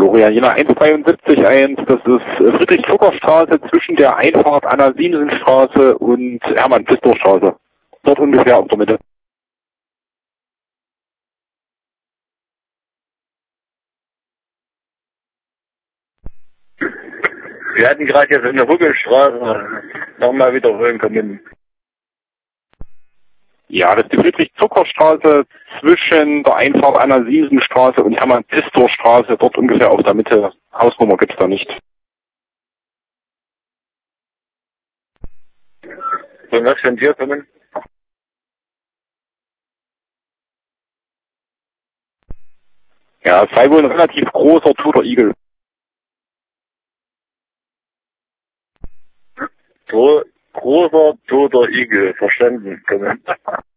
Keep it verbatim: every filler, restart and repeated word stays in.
Florian, Jena eins zwei sieben eins, das ist Friedrich-Zucker-Straße zwischen der Einfahrt an der Siemsenstraße und Hermann-Pistor-Straße. Dort ungefähr auf der Mitte. Wir hatten gerade jetzt in der Rückelstraße nochmal wiederholen können. Ja, das ist die Friedrich-Zucker-Straße zwischen der Einfahrt an der Siemsenstraße und Hermann-Pistor-Straße, dort ungefähr auf der Mitte. Hausnummer gibt's da nicht. Von was für ein Tier kommen? Ja, es sei wohl ein relativ großer toter Igel. Gro großer, toter Igel, verstanden. Können.